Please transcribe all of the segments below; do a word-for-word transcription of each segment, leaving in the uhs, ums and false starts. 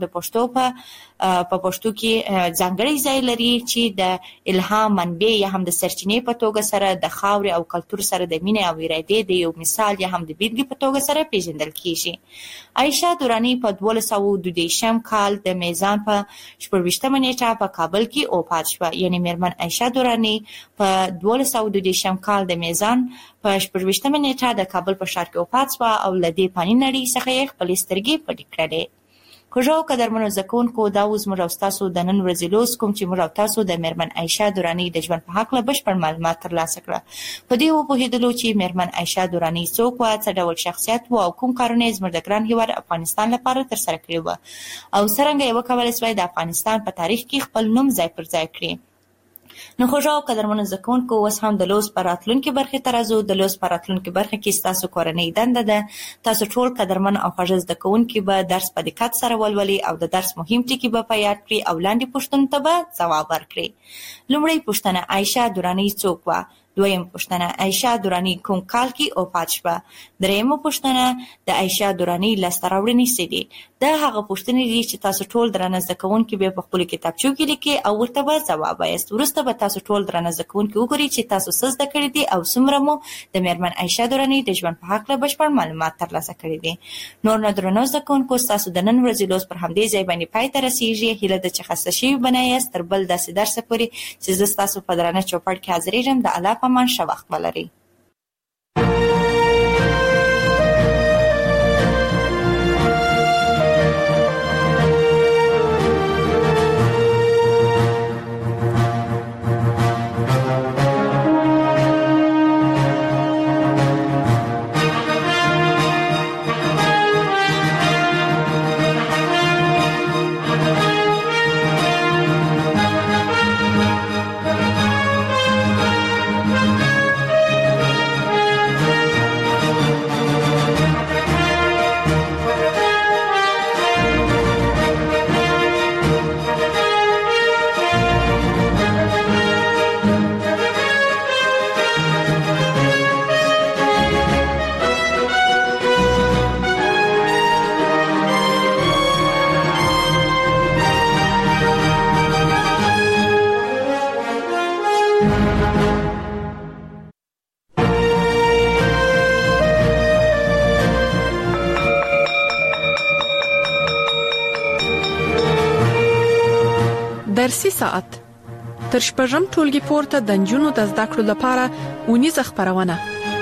د پښتو په په پښتو کې ځانګړی ځای لري چې د الهام منبع یا هم د سرچینې په توګه سره د خاورې او کلتور سره د مینې او ارادې د یو مثال یا هم د بیلګې په توګه سره پیژندل کیږي. عایشه درانی په دولس سوه دوه دېرشم کال د میزان په شپږویشتمه نیټه په کابل کې وفات شوه. یعنی میرمن عایشه درانی په دولس سوه دوه دېرشم کال د میزان په شپږویشتمه نیټه د کابل په ښار کې وفات شوه او له دې فاني نړۍ څخه یې خپلې سترګې پټې کړې. خوږو قدرمنو زده کوونکو، دا اوس موږ او ستاسو د نن ورځې لوست کوم چې موږ او تاسو د میرمن عایشه درانی د ژوند په هکله بشپړ معلومات ترلاسه کړه. په دې وپوهېدلو چې میرمن عایشه درانی څوک وه، څه ډول شخصیت و او کوم کارونه یې زموږ د ګران هېواد افغانستان لپاره ترسره کړي وه او څرنګه یې وکولی سوای د افغانستان په تاریخ کې خپل نوم ځای پر ځای کړي. نو خوږو قدرمنو زده کوونکو، اوس هم د لوست په راتلونکې برخې ته راځو. د لوست په راتلونکې برخه کې ستاسو کورنۍ دنده ده تاسو ټول قدرمن او خوږ زده کوونکي به درس په دقت سره ولولئ او د درس مهم ټکي به په یاد کړئ او لاندې پوښتنو ته به ځواب ورکړئ. لومړی پوښتنه: عایشه درانی څوک وه؟ دویم پوښتنه: عایشه درانی کوم کال کې وفات شوه؟ دریمه پوښتنه: د عایشه درانی لاسته راوړنې څه دي؟ دا هغه پوښتنې دي چې تاسو ټول درنه زده کوونکي به په خپلو کتابچو کې لیکئ او ورته به ځواب وایاست. وروسته به تاسو ټول درنه زده کوونکي وګورئ چې تاسو څه زده کړي دي او څومره مو د میرمن عایشه درانی د ژوند په هکله بشپړ معلومات ترلاسه کړي دي. نور نو درنو زده کوونکو، ستاسو د نن ورځې لوست پر همدې ځای باندې پای ته رسېږي. هیله ده چې خسته شوي به نه یاست. تر بل داسې درسه پورې چې زه ستاسو په درانه چوپړ کې حاضرېږم، د الله په امان ښه وخت ولرئ. درسي ساعت تر شپږم ټولګي پورته د نجونو د زده کړو لپاره اونیزه خپرونه.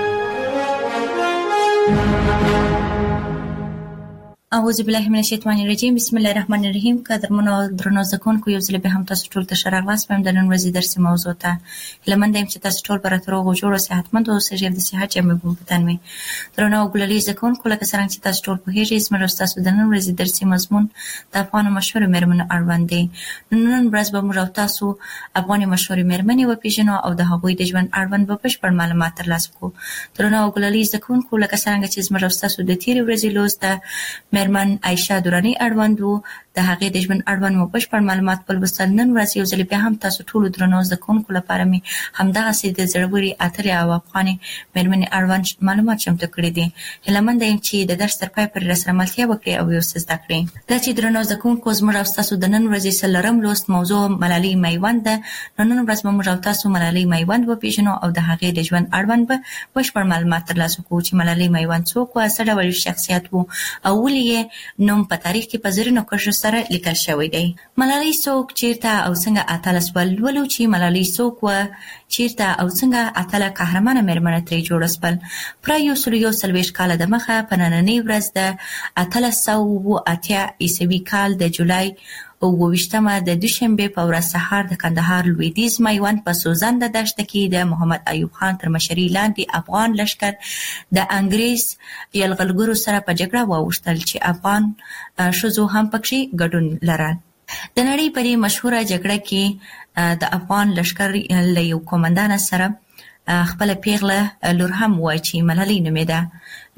اعوذ بالله من الشیطان الرجیم. بسم الله الرحمن الرحیم. قدرمنو درنو زده کوونکو، یو ځل بیا هم تاسو ټول ته ښه راغلاست. د نن ورځې درسي موضوع ته هیله مند یم چې تاسو ټول به راته روغ او جوړ او صحتمند اوسئ. د صحت جامې به په تن وي. درنو او ګلالي زده کوونکو، لکه څرنګه چې تاسو ټول پوهېږئ، زموږ او ستاسو د نن ورځې درسي مضمون د افغانو مشهورو مېرمنو اړوند دی. نن ورځ به موږ او تاسو افغاني مشهورې مېرمنې وپېژنو او د هغوی د ژوند اړوند به بشپړ معلومات ترلاسه کړو. درنو او ګلالي زده کوونکو، لکه څرنګه چې زموږ او ستاسو د تېرې ورځې لوست د میرمن عایشه درانی اړوند وو، د هغې د ژوند اړوند مو بشپړ معلومات ولوستل. نن ورځ یو ځل بیا هم تاسو ټولو درنو زده کوونکو لپاره مې همدغسې د زړورې اترې او افغاني مېرمنې اړوند معلومات چمتو کړي دي. هیله منده یم چې د درس تر پای پورې راسره ملتیا وکړئ او یو څه زده کړئ. دا چې درنو زده کوونکو، زموږ او ستاسو د نن ورځې څلورم لوست موضوع ملالۍ میوند ده. نو نن ورځ به موږ او تاسو ملالۍ میوند وپېژنو او د هغې د ژوند اړوند به بشپړ معلومات ترلاسه کړو چې ملالۍ میوند څوک وه، څه ډول شخصیت و او ولې یې نوم په تاریخ کې په زرینو کرښو سره لیکل شوی دی. ملالۍ څوک، چیرته او څنګه اتله سوه؟ لولو چې ملالۍ څوک وه، چیرته او څنګه اتله قهرمانه مېرمنه ترې جوړه سول. پوره یو سل یو څلوېښت کاله دمخه په نننۍ ورځ د اتلس سوه اووه اتیا عیسوي کال د جولای اووه ویشتمه د دوشنبې په ورځ سهار د کندهار لویدیځ میوند په سوزنده دښته کې د محمد ایوب خان تر مشرۍ لاندې افغان لښکر د انګریز یرغلګرو سره په جګړه واوښتل چې افغان ښځو هم پکې ګډون لرل. د نړۍ په دې مشهوره جګړه کې د افغان لښکر له یو قومندان سره خپله پیغله لور هم وه چې ملالۍ نومېده.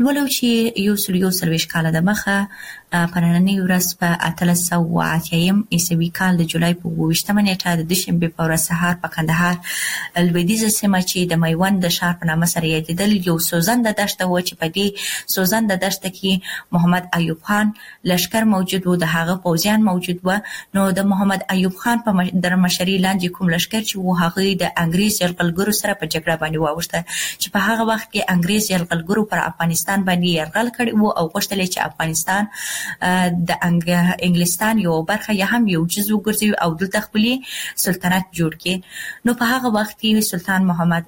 ولو چې یو سل یو څلوېښت کاله د مخه په نننۍ ورځ په اتلس سوه اتیایم عیسوي کال د جولای په اووه ویشتمه نیټه د دوشنبې په ورځ سهار په کندهار لویدیځه سیمه چې د میوند د ښار په نامه سره یادېدل یو سوځنده دښته وه چې په دې سوځنده دښته کې محمد ایوب خان لښکر موجود و، د هغه پوځیان موجود و. نو د محمد ایوب خان په در مشرۍ لاندې کوم لښکر چې و هغه د انګریز یرغلګرو سره په جګړه باندې واوښته چې په هغه وخت کې انګریز یرغلګرو پر افغانستان باندې یرغل کړی و او غوښتل چې افغانستان د انګلستان یو برخه یا هم یو جزء وګرځي او دلته خپل سلطنت جوړ کړي. نو په هغه وخت کې سلطان محمد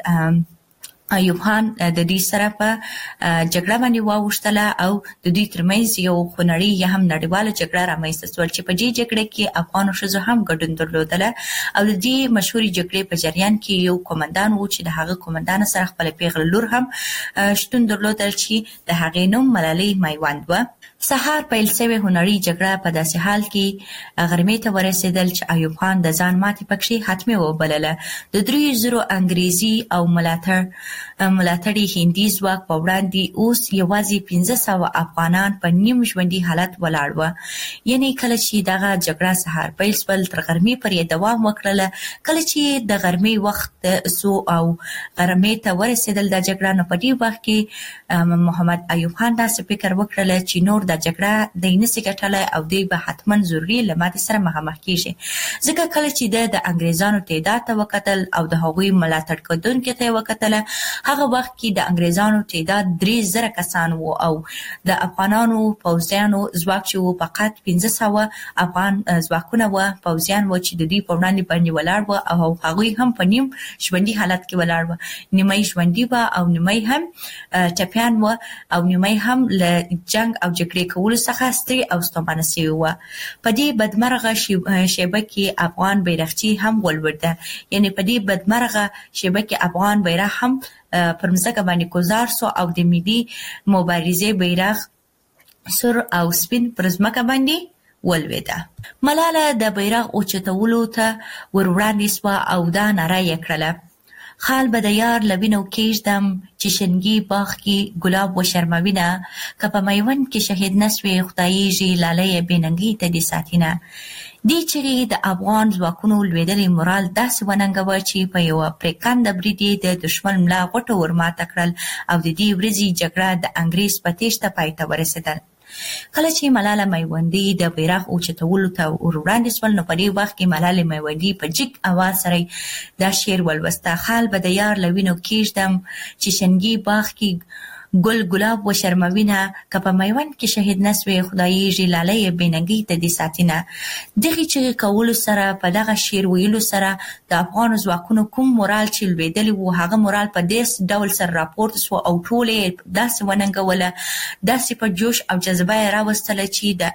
ایوب خان د دې سره په جګړه باندې واوښتله او د دوی ترمنځ یو خونړۍ یا هم نړیواله جګړه رامنځته شول چې په دې جګړه کې افغان ښځو هم ګډون درلودله او د دې مشهورې جګړې په جریان کې یو قومندان و چې د هغه قومندان سره خپل پیغله لور هم شتون درلودل چې د هغې نوم ملالۍ میوند و. سهار پیل شوې خونړۍ جګړه په داسې حال کې غرمې ته ورسېدل چې ایوب خان د ځان ماتې پکښې حتمي وبلله. د دریو زرو انګریزي او ملاتړ ملاتړي هندي ځواک په وړاندې اوس یوازې پنځه سوه افغانان په نیم ژوندي حالت ولاړ وه. یعنې کله چې دغه جګړه سهار پیل شول تر غرمې پورې دوام وکړله. کله چې د غرمې وخت سو او غرمې ته ورسېدل د جګړه، نو په دې وخت کې محمد ایوب خان داسې فکر وکړله چې نور د جګړه دی نسي ګټلی او دوی به حتما ضروري له ماتې سره مخامخ کېږي. ځکه کله چې د د انګریزانو تعداد ته وکتل او د هغوی ملاتړ کوونکي ته یې وکتله، هغه وخت کې د انګریزانو تعداد درې زره کسان وو او د افغانانو پوځیانو ځواک چې وو فقط پنځه سوه افغان ځواکونه وه، پوځیان وو چې د دوی په وړاندې باندې ولاړ وو او هغوی هم په نیم ژوندي حالت کې ولاړ وو. نیمه یې ژوندي وه او نیمه یې هم ټپیان وه او نیمه یې هم له جنګ او جګړې کولو څخه ستړي او ستومانه شوي وه. په دې بدمرغه شیبه کې افغان بیرغچی هم ولوېده. یعنې په دې بدمرغه شیبه کې افغان بیرغ هم پر مځکه باندې ګذار سو او د ملي مبارزې بیرغ سور او سپین پر مځکه باندې ولوېده. ملاله د بیرغ اوچتولو ته ور وړاندې سوه او دا ناره یې کړله: خال به د یار له وینو کېږدم چې شنګي باغ کې ګلاب وشرموینه، که په میوند کې شهید نه سوې خدایږي لالی بې ننګۍ ته دې ساتینه. دې چغې د افغان ځواکونو لوېدلې مورال داسې وننګوه چې په یوه پرېکنده برید یې د دښمن ملا غوټه ورماته کړل او د دې ورځې جګړه د انګریز په تېښته پای ته ورسېدل. کله چې ملاله میوندي د بیرغ اوچتولو ته ور وړاندې شول، نو په دې وخت کې ملالې میوندي په جګ اواز سره دا شعر ولوسته: خال به د یار له وینو کېږدم چې شنګي باغ کې ګل ګلاب وشرموینه، که په میوند کې شهید نه سوې خدایږي لالی بې ننګۍ ته دې ساتینه. دغې چغې کولو سره په دغه شعر ویلو سره د افغانو ځواکونو کوم مورال چې لوېدلی و هغه مورال په داسې ډول سره راپورته سو او ټول یې داسې وننګوله، داسې په جوش او جذبه یې راوستله چې د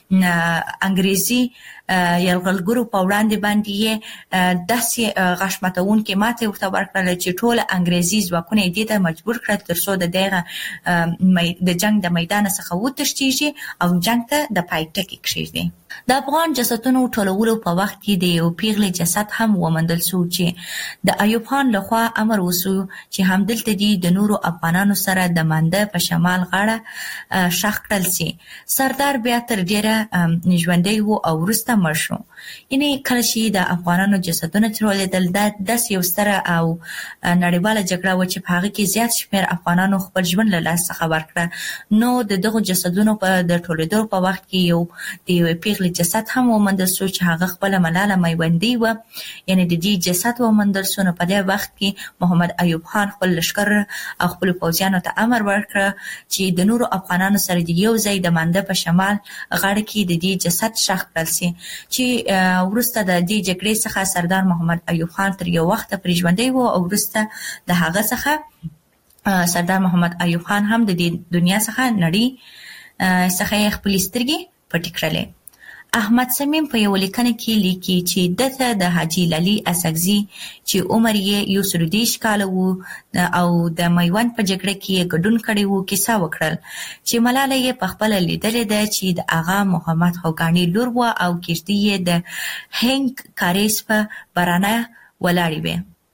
انګریزي یرغلګرو په وړاندې باندې یې داسې غاښ ماتونکې ماتې ورته ورکړله چې ټوله انګریزي ځواکونه یې دې ته مجبور کړل تر څو د دغه د جنګ د میدانه څخه وتښتېږي او جنګ ته د پای ټکی کښېږدي. د افغان جسدونو ټولولو په وخت کې د یو پیغلې جسد هم وموندل شو چې د ایوب خان لخوا امر وشو چې همدلته دې د نورو افغانانو سره د مانده په شمال غاړه ښخ کړل شي. سردار بیا تر ډېره ژوندی و او وروسته مړ شو. یعنې کله چې د افغانانو جسدونه ټولېدل دا داسې یو ستره او نړیواله جګړه وه چې په هغه کې زیات شمېر افغانانو خپل ژوند له لاس څخه ورکړه. نو د دغو جسدونو په د ټولېدو په وخت کې یو د یوې پیغلې جسد هم وموندل شو چې هغه خپله ملاله میوندۍ وه. یعنې د دې جسد وموندل شو. نو په دې وخت کې محمد ایوب خان خپل لښکر او خپلو پوځیانو ته امر ورکړه چې د نورو افغانانو سره د یو ځای د مانده په شمال غاړه کې د دې جسد ښخ کړل شي چې وروسته د دې جګړې څخه سردار محمد ایوب خان تر یو وخته پرې ژوندی و او وروسته د هغه څخه سردار محمد ایوب خان هم د دې دنیا څخه نړۍ څخه یې خپلې سترګې پټې کړلې. احمد صمیم په یو لیکنه کې لیکي چې دته د حاجي لالي اسکزي چې عمر یې یو سل دېرش کاله و او د میوند په جګړه کې یې ګډون کړی و کیسه وکړل چې ملاله یې په خپله لیدلې ده چې د آغا محمد خوګاني لور وه او کښتۍ یې د هنګ کاریز په برانه ولاړې وې.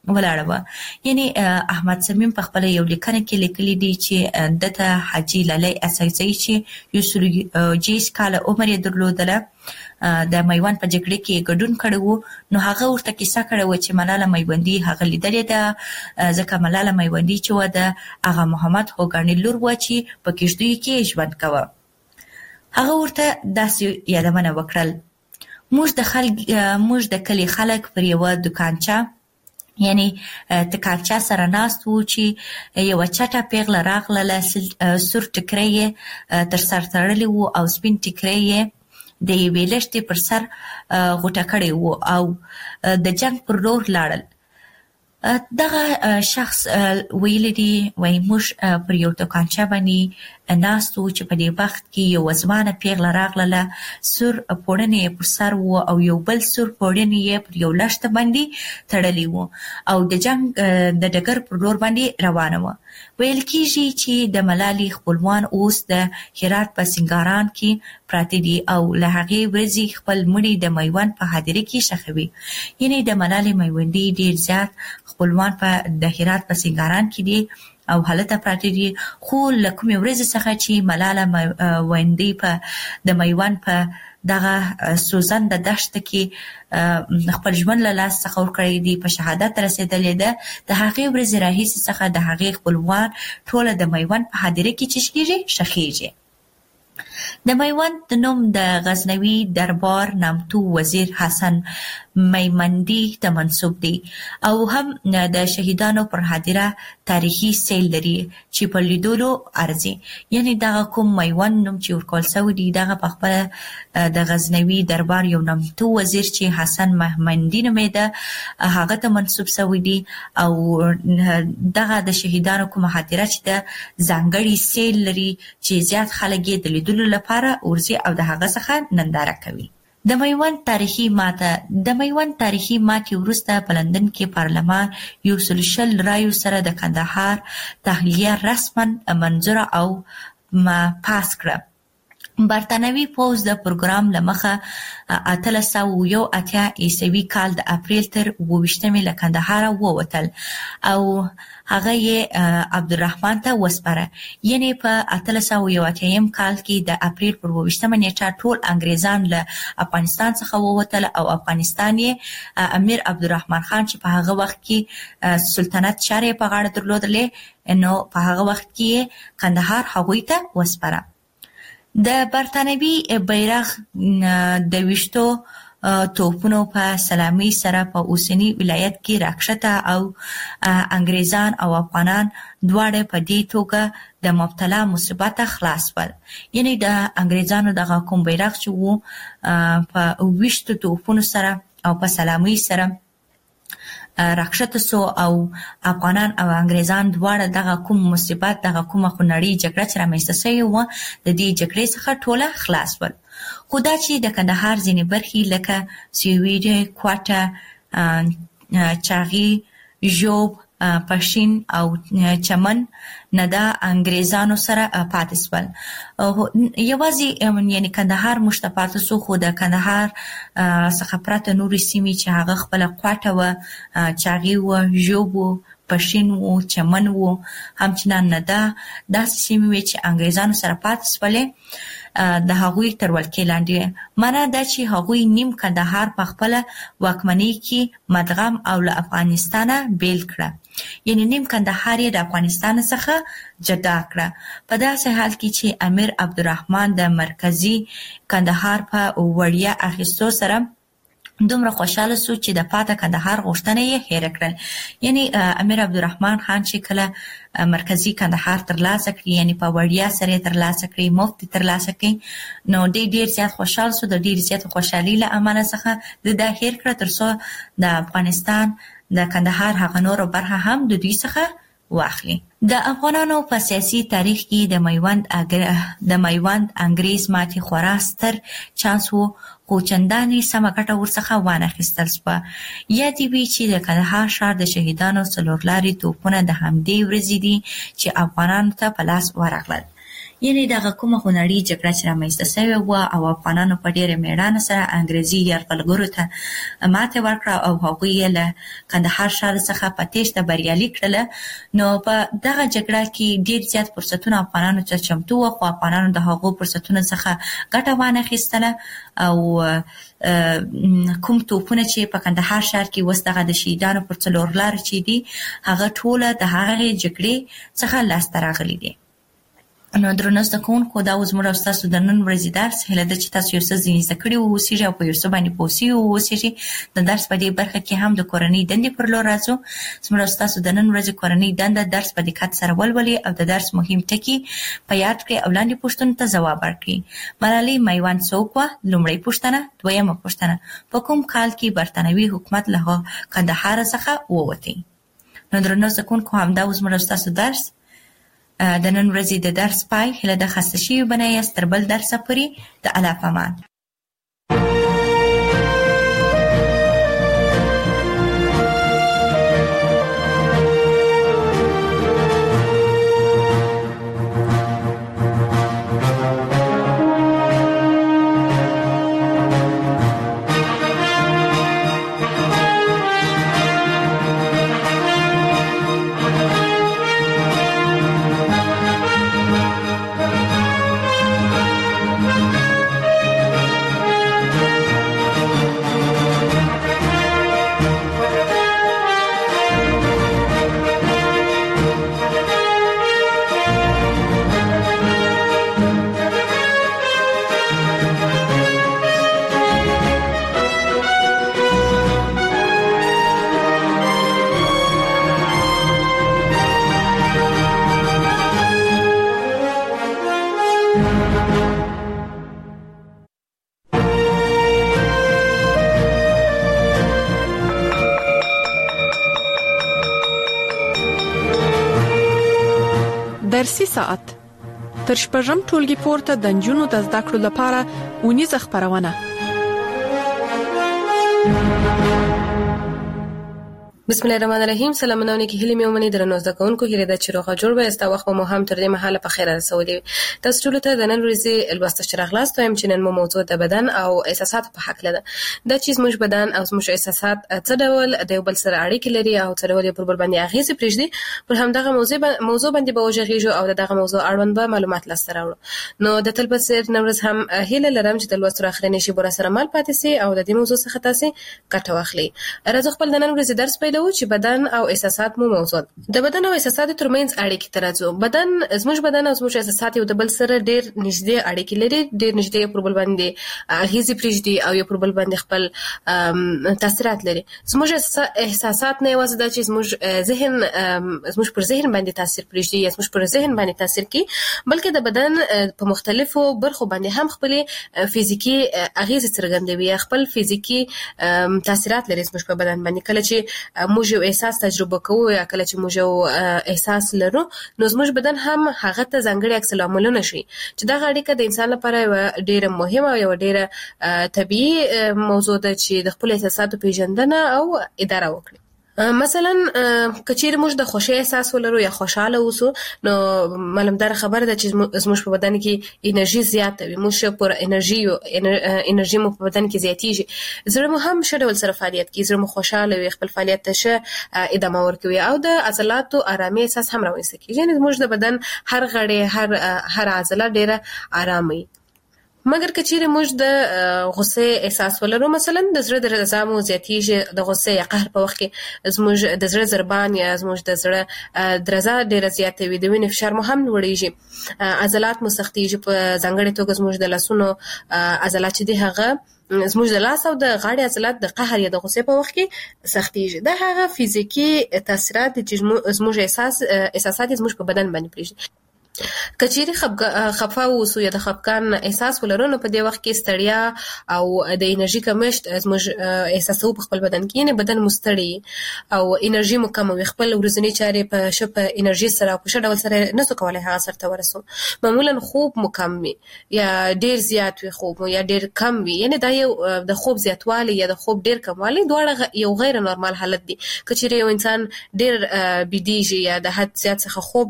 ولاړه و. یعنی احمد صمیم په خپل یو لیکنه کې لیکلي دي چې دته حاجی لالی اساسي چې یو سل جیس کال عمر یې درلودله د میوند په جګړه کې ګډون کړی وو. نو هغه ورته کیسه کړې و چې ملاله میوندي هغه لیدلې ده، ځکه ملاله میوندي چې و د هغه محمد هوګانی لور و چې په کشتۍ کې ژوند کاوه. هغه ورته داسې یادونه وکړل، موږ د خلک موږ د کلی خلک پر یو دکانچه یعنی تکانچه سره ناست وو چې یو چټه پیغله راغله، سور ټکری تر سر تړلی وو او سپین ټکری د یوې لښتې پر سر غوټه کړی وو او د جنگ پر لور لاړل. دغه شخص ویلی دی وای موږ پر یو دکانچه باندې ناست وو چې په دې وخت کې یو ځوانه پیغله راغله، سور پوړنې یې پر سر وو او یو بل سور پوړنې یې پر یو لښته باندې تړلی وو او د جنگ د ډګر پر لور باندې روانه وه. ویل کېږي چې د ملالۍ خپلوان اوس د هرات په سنګاران کې پراته دي او له هغې ورځې خپل مړي د میوند په هدیره کې ښخوي. یعنې د ملالۍ میوندي ډېر زیات خپلوان په د هرات په سنګاران کې دي او هلته پراته دي، خو له کومې ورځې څخه چې ملاله میوندي په د میوند په دغه سوزنده دښته کې خپل ژوند له لاس څخه ورکړی دی، په شهادت رسېدلې ده، د هغې ورځې راهیسې څخه د هغې خپلوان ټوله د میوند په هدیره کې چې کېږي ښخېږي. د میوند د نوم د غزنوي دربار نامتو وزیر حسن میمندي ته منسوب دی او هم د شهیدانو پر هدیره تاریخي سیل لري چې په لیدلو ارزي. یعنی دغه کوم میوند نوم چې ورکول سوی دی دغه په خپله د غزنوي دربار یو نامتو وزیر چې حسن میمندي نومېده هغه ته منسوب سوی دی او دغه د شهیدانو کومه هدیره چې د ځانګړي سیل لري چې زیات خلک یې د لیدلو لپاره ورځي او د هغه څخه ننداره کوي. د میوند تاریخي ماته د میوند تاریخي ماتې وروسته په لندن کې پارلمان یو سل شل رایو سره د کندهار تحلیه رسما منظوره او پاس کړه. برتانوي پوځ د پروګرام له مخه اتلس سوه یو اتیا عیسوي کال د اپریل تر اووه ویشتمې له کندهاره ووتل او هغه یې عبدالرحمن ته وسپاره. یعنې په اتلس سوه یو اتیایم کال کې د اپریل پر اووه ویشتمه نیټه ټول انګریزان له افغانستان څخه ووتل او افغانستان یې امیر عبدالرحمن خان چې په هغه وخت کې سلطنت چارې په غاړه درلودلې نو په هغه وخت کې کندهار هغوی ته وسپاره. د برتانوي بیرغ د ویشتو توپونو په سلامي سره په اوسنی ولایت کې راکښته او انګریزان او افغانان دواړه په دې توګه د مبتلا مصیبت خلاص ول. یعنی د انګریزانو دغه کوم بیرغ چې وو په ویشتو توپونو سره او په سلامي سره راکښته سو او افغانان او انګریزان دواړه دغه کوم مصیبت دغه کومه خونړۍ جګړه چې رامنځته سوې وه د دې جګړې څخه ټوله خلاص ول. خو دا چې د کندهار ځینې برخې لکه سیویډي، کوټه، چاغي، ژوب، پښین او چمن نه د انګریزانو سره پاتې سول. یوازې یعنی کندهار موږ ته پاتې سو، خو د کندهار څخه پرته نورې سیمې چې هغه خپله کوټه وه، چاغي وه، ژوب و، پښین و، چمن و، همچنان نه ده داسې سیمې وې چې انګریزانو سره پاتې سولې د هغوی تر ولکې لاندې. معنا دا چې هغوی نیم کندهار په خپله واکمنۍ کې مدغم او له افغانستانه بیل کړه، یعنی نیم کندهار یې د افغانستان څخه جدا کړه. په داسې حال کې چې امیر عبدالرحمن د مرکزي کندهار په وړیا اخیستو سره دومره خوشاله سو چې د پاته کندهار غوښتنه یې هېره کړل. یعنی امیر عبدالرحمن خان چې کله مرکزي کندهار ترلاسه کړي، یعنی په وړیا سره ترلاسه کړي، مفت ترلاسه کړي، نو ډېر ډېر زیات خوشحال سو. د ډېر زیات خوشحالۍ له امله څخه د دا هېر کړه تر څو د افغانستان د کندهار هغه نور برخه هم د دوی څخه واخلي. د افغانانو په سیاسي تاریخ کې د میوند د میوند انګریز ماتې خورا ستر چانس وو، خو چندانې سمه ګټه ورڅخه وانخیستل سوه. یادې وي چې د کندهار ښار د شهیدانو څلور لارې توپونه د همدې ورځې دي چې افغانانو ته په لاس ورغلل. یعنی دغه کومه خونړۍ جګړه چې رامنځته شوې وه او افغانانو په ډېره مېړانه سره انګریزي یرغلګرو ته ماتې ورکړه او هغوی یې له کندهار ښار څخه په تېښته بریالي کړله. نو په دغه جګړه کې ډېر زیات فرصتونه افغانانو ته چمتو وه، خو افغانانو د هغو فرصتونو څخه ګټه وانخیستله او کوم توپونه چې په کندهار ښار کې اوس دغه د شهیدانو پر څلور لارو چې دي هغه ټوله د هغې جګړې څخه لاسته راغلي دي. نو درنو زده کوونکو، دا زموږ او ستاسو د نن ورځې درس. هیله ده چې تاسو یو څه ځینې زده کړي واوسېږئ او په یو څه باندې پوه سوي واوسېږئ. د درس په دې برخه کې هم د کورنۍ دندې پر لور راځو. زموږ او ستاسو د نن ورځې کورنۍ دنده درس په دقت سره ولولئ او د درس مهم ټکي په یاد کړئ او لاندې پوښتنو ته ځواب ورکړئ. ملالۍ میوند څوک وه؟ لومړۍ پوښتنه. دویمه پوښتنه، په کوم کال کې برتانوي حکومت له کندهار څخه ووتی؟ نو درنو زده کوونکو، همدا زموږ او ستاسو درس د نن ورځې د درس پای. هیله ده خسته شوي به نه یاست. تر بل درسه پورې د الله په امان. درسي ساعت تر شپږم ټولګي پورته د نجونو د زده کړو لپاره اونیزه خپرونه. بسم الله الرحمن الرحیم. سلامونه کې هلي مې ومني درنو زده کوونکو، هیله ده چې روغه جوړ به استا وخت مو هم تر دې مهاله په خیر رسولي. تاسو ټول ته د نن ورځې لوست شرغلاست وایم چې نن مو موضوع د بدن او احساسات په حق لده. دا چې زموږ بدن او زموږ احساسات څه ډول د یو بل سره اړیکې لري او څه ډول پر بل باندې اغیزه پرېږدي، پر همدغه موضوع موضوع باندې به وژغېږو او دغه موضوع اړوند به معلومات لاسته راوړو. نو د تل په څیر نن ورځ هم هیله لرم چې د لوست تر اخرنۍ شي بور سره مال پاتې سي او د دې موضوع څخه تاسو ګټه واخلئ. راځو خپل د نن ورځې درس پیلوو چې بدن او احساسات مو موضوع. د بدن او احساسات ترمنځ اړیکې ترازو. بدن زموږ بدن او زموږ احساسات یو د بل سره ډېر نږدې اړیکې لري، ډېر نږدې پر بل باندې اغیزې پرېږدي او یو پر بل باندې خپل تاثیرات لري. زموږ احساسات نه یوازې دا چې زموږ ذهن زموږ پر ذهن باندې تاثیر پرېږدي یا زموږ پر ذهن باندې تاثیر کوي، بلکې د بدن په مختلفو برخو باندې هم خپل فزیکی اغیزې څرګندوي، خپل فزیکی تاثیرات لري زموږ په بدن باندې. کله چې موږ یو احساس تجربه کوو یا کله چې موږ یو احساس لرو، نو زموږ بدن هم هغه ته ځانګړي عکس العملونه شي چې دا اړیکه د انسان لپاره ډیره مهمه او ډیره طبيعي موضوع ده چې د خپل احساساتو پیژندنه او اداره وکړي. مثلا کچیر موږ د خوشی احساس ولرو یا خوشاله اوسو، نو معلومدار خبره ده چې زموږ په بدن کې انرژي زیاته وي، موږ پر انرژي او انرژي مو په بدن کې زیاتیږي، زړه مو هم ښه ډول سره فعالیت کوي، زړه مو خوشاله وي، خپل فعالیت ته ښه ادامه ورکوي او د عضلاتو آرامي احساس هم راوځي. یعنی زموږ د بدن هر غړی هر هر عضله ډیره آرامه. مګر کچېره موږ د غصه احساس ولرو، مثلا د زړه درزا مو زیاتیږي، د غصه یا قهر په وخت کې زموږ د زړه ضربان یا زموږ د زړه درزا ډیره زیاته وي، د وینې فشار مو هم لوړیږي، عضلات مو سختیږي، په ځانګړي توګه زموږ د لاسونو عضلات چې دي هغه زموږ د لاس او د غاړې عضلات د قهر یا د غصې په وخت کې سختیږي. دا هغه فزیکی تاثیرات چې زموږ احساس احساسات زموږ په بدن باندې پرېږدي. کچېری خفه اوسو یا د خفقان احساس ولرو، نو په دې وخت کې ستړیا او د انرژي کمښت زموږ احساسو په خپل بدن کې، یعنی بدن مستړی او انرژي مو کم وي، خپل ورځنی چارې په شپه انرژي سره په شډول سره نسو کولای هغه سره ورسو. معمولا خوب مو کم وي یا ډیر زیات وي خوب مو یا ډیر کم وي، یعنی دا یو د خوب زیاتوالی یا د خوب ډیر کموالی دواړه یو غیر نورمال حالت دي. کچېری یو انسان ډیر بيدیږي یا د حد زیات څخه خوب لري،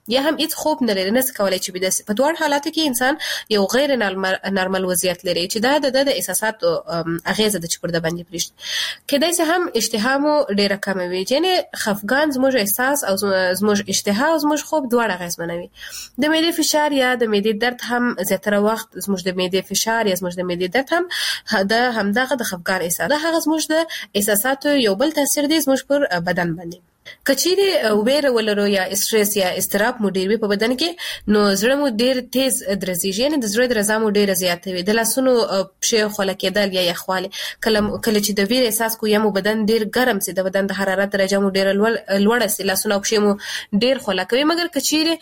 یا هم هیڅ خوب نه لري، نه کولای چې بده. په دوه حالاتو کې انسان یو غیر نارمل وضعیت لري چې دا د احساساتو اغیزه د چپړ د باندې پریشت. کله چې هم اشتها مو ډیره کم وي، یعنی خفګان زموږ احساس او زموږ اشتها او زموږ خوب دواړه اغیزمنوي. د معدې فشار یا د معدې درد هم زیاتره وخت زموږ د معدې فشار یا زموږ د معدې درد هم د همدغه د خفګان احساس ده. هغه زموږ د احساساتو یو بل تاثیر دی زموږ پر بدن باندې. کچېره ویره ولرو یا استرس یا استراب مو ډیر وي په بدن کې، نو زړه مو ډیر تیز درزيږي، یعنی د زړه درزا مو ډیر زیاته وي. د لاسونو پښې خوله کېدل یا یخواله، کله کله چې د ویره احساس کو یا مو بدن ډیر ګرم سي، د بدن د حرارت درجه مو ډیر لوړه سي، لاسونو پښې مو ډیر خوله کوي. مګر کچېره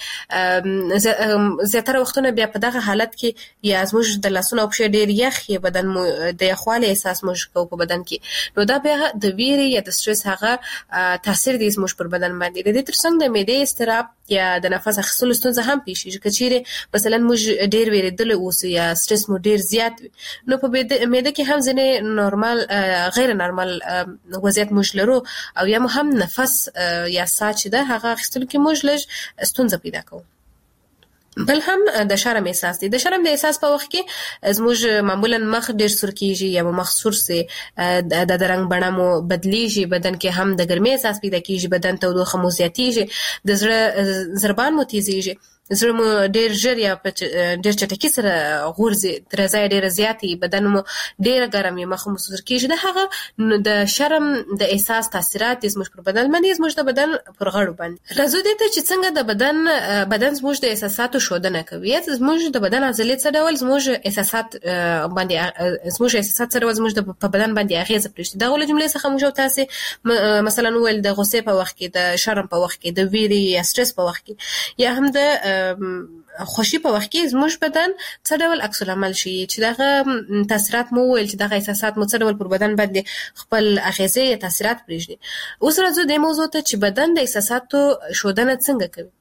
زیاتره وختونه بیا په دغه حالت کې یا زموږ د لاسونو پښې ډیر یخ یا بدن مو د یخواله احساس مو کو په بدن کې، نو دا بیا د ویره یا د استرس هغه تاثیر دی زموږ پر بدن باندې. د دې ترڅنګ د معدې استراب یا د نفس اخیستلو ستونزه هم پیښ کیږي. کچېره مثلا موږ ډیر ویریدل اوسو یا سټرس مو ډیر زیات وي، نو په معده کې هم ځنه نورمال غیر نورمال وضعیت موږ لرو، او یا هم نفس یا ساه چې ده هغه اخیستلو کې موږ لږ ستونزه پیدا کوو. بل هم د شرم احساس دی. د شرم د احساس په وخت کې زموږ معمولا مخ ډیر سور کیږي یا مخ سور سي، د رنگ بڼه مو بدلیږي، بدن کې هم د ګرمۍ احساس پیدا کیږي، بدن تودوخه مو زیاتیږي، د زړه ضربان مو تیزیږي، زړه مو ډیر ژر یا ډیر چټکی سره غورځي، درزا ډیر زیاتی، بدن مو ډیر ګرم یا مخ مو سور کیږي. د هغه د شرم د احساس تاثیرات زموږ پر بدن باندې زموږ د بدن پر غړو باندې. راځو دې ته چې څنګه د بدن بدن زموږ د احساساتو شودنه کوي. زموږ د بدن عضلې څه ډول زموږ احساسات باندې زموږ احساسات سره زموږ د بدن باندې اغیزه پرېږدي. دا ول جملې څخه موږ تاسو مثلا ول د غصې په وخت کې، د شرم په وخت کې، د ویرې یا سټرس په وخت کې، یا هم د خوشي په وخت کې زموږ بدن څه ډول عکس العمل شي چې دغه تاثیرات مو ول چې دغه احساسات مو څه ډول پر بدن باندې خپل اغیزه یا تاثیرات پرېږدي. اوس راځو د موضوع ته چې بدن د احساساتو شودنه څنګه کوي.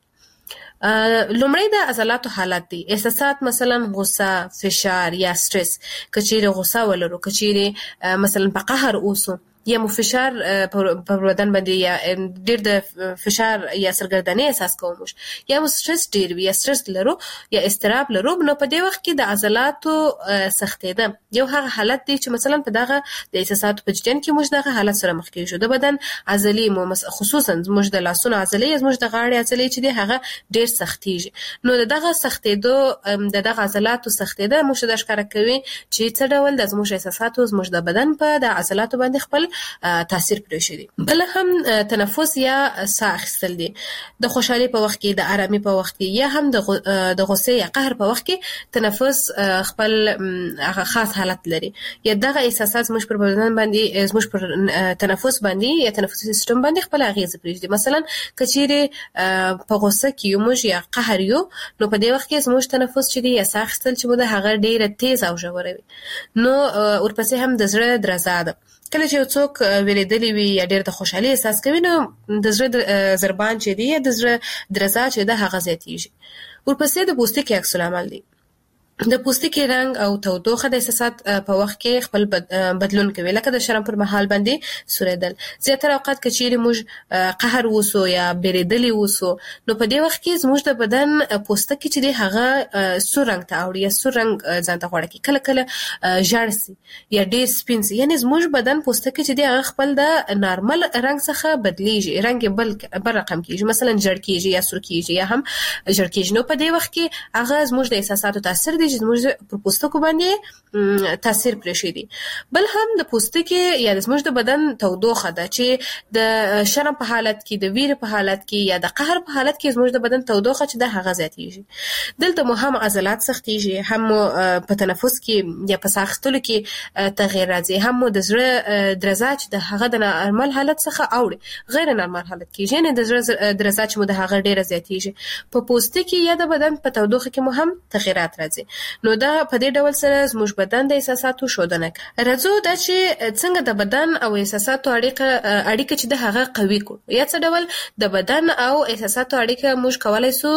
لومړی د عضلاتو حالت دی. احساسات مثلا غصه، فشار یا سټرس. کچېره غصه ولرو، کچېره مثلا په قهر اوسو، یا مو فشار په بدن باندې یا ډیر د فشار یا سرګردنۍ احساس کوو، یا مو سټرس ډیر وي یا سټرس لرو یا استراب لرو، نو په دې وخت کې د عضلاتو سختېده یو هغه حالت دی چې مثلا په دغه د احساساتو په جریان کې موږ دغه حالت سره مخ کېږو. د بدن عضلې مو خصوصا موږ د لاسونو عضلې، موږ د غاړې عضلې چې دی هغه ډیر سختېږي. نو دغه سختېدو د دغه عضلاتو سختېده موږ د ښکار کوي چې څه ډول د زموږ احساساتو زموږ د بدن په د عضلاتو باندې خپل تاثیر پرې دي. بل هم تنفس یا ساه اخیستل دي. د خوشحالي په وخت کې، د آرامي په وخت کې، یا هم د غصې یا قهر په وخت کې تنفس خپل خاص حالت لري. یا دغه احساسات زموږ پر بدن باندې زموږ پر تنفس باندې یا تنفسي سیستم باندې خپل اغیزه پرېږدي. مثلا کچېره په غصه کې یو موږ یا قهر یو، نو په دې وخت کې زموږ تنفس چې دی یا ساه اخیستل چې مو د هغه ډیره تیز او ژوره وي. نو ورپسې هم د زړه درزا ده. کله چې څوک ویریدلی وي یا ډېر د خوشحالي احساس کوي، نو د زړه ضربان چې دی یا د زړه درزا چې ده هغه زیاتیږي. ورپسې د پوستکي عکس العمل دی. د پوستکي رنگ او تودوخه د احساسات په وخت کې خپل بدلون کوي، لکه د شرم پر مهال باندې سوریدل. زیاتره اوقات کچېره موږ قهر وسو یا بیریدلی وسو، نو په دې وخت کې زموږ د بدن پوستکي چې دی هغه سور رنگ ته اوړي یا سور رنگ ځان ته غوړه کوي، کله کله ژړ سي یا ډېر سپین سي. یعنی زموږ بدن پوستکي چې دی هغه خپل د نارمل رنگ څخه بدلیږي، رنگ بل بل رقم کیږي، مثلا ژړ کیږي یا سور کیږي یا هم ژړ کیږي. نو په دې وخت کې هغه زموږ د احساساتو تاثیر دی چې زموږ پر پوستکو باندې تاثیر پرېښی دی. بل هم د پوستکي یا زموږ د بدن تودوخه ده چې د شرم په حالت کې، د ویرې په حالت کې یا د قهر په حالت کې زموږ د بدن تودوخه چې ده هغه زیاتیږي. دلته مو هم عضلات سختیږي، هم په تنفس کې یا په ساه اخیستلو کې تغییر راځي، هم د زړه درزا چې د هغه د نارمل حالت څخه اوړي غیر نارمل حالت کېږي، یعنې د زړه درزا چې مو د هغه ډېره زیاتیږي. په پوستکي یا د بدن په تودوخه کې مو هم تغییرات راځي. نو دا په دې ډول سره زموږ بدن د احساساتو شودنه کوي. راځو دا چې څنګه د بدن او احساساتو اړیکه اړیکه چې د هغه قوي کو، یا څه ډول د بدن او احساساتو اړیکه موږ کولای سو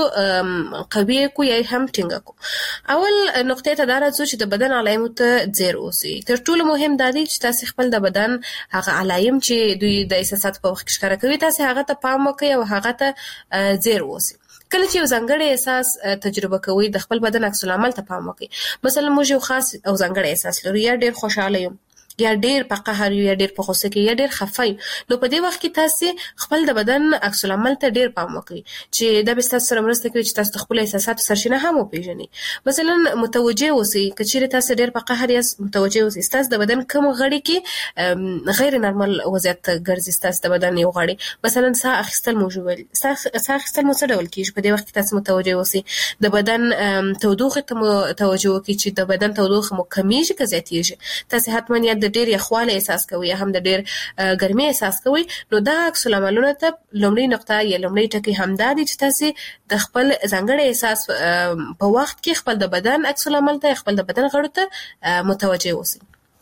قوي کو یا هم ټینګه کو. اول نقطه ته دا راځو چې د بدن علایمو ته ځیر اوسئ. تر ټولو مهم دا دی چې تاسو خپل د بدن هغه علایم چې دوی د احساساتو په وخت کې ښکاره کوي، تاسو هغه ته پام وکړئ او هغه ته ځیر اوسئ. کله چې یو ځانګړی احساس تجربه کوئ د خپل بدن عکس العمل ته پام وکړئ. مثلا موږ یو خاص او ځانګړی احساس لرو، یا ډیر خوشاله یو، یا ډیر په قهر یا ډیر په غوسه کې، یا ډیر خفه. نو په دې وخت کې تاسو خپل د بدن عکس العمل ته ډیر پام وکړئ چې دا به تاسو سره مرسته کوي چې تاسو خپل احساسات سرچینه هم وپیژنئ. مثلا متوجه اوسئ کچېرې تاسو ډیر په قهر یاست، متوجه اوسئ تاسو د بدن کوم غړي کې غیر نارمل وضعیت ګرځي. تاسو د بدن یو غړي مثلا ساه اخیستل موجود وي، ساه اخیستل مو څه ډول کیږي؟ په دې وخت کې تاسو متوجه اوسئ. د بدن تودوخه ته متوجه وکړئ چې د بدن تودوخه مو کمیږي که زیاتیږي. تاسو حتما یا د ډیر یخواله احساس کوي یا هم د ډیر ګرمي احساس کوي. نو دا عکس العملونه ته لومړی نقطه یا لومړی ټکی همدا دي چې تاسو د خپل ځانګړي احساس په وخت کې خپل د بدن عکس العمل ته، خپل د بدن غړو ته متوجه اوسئ.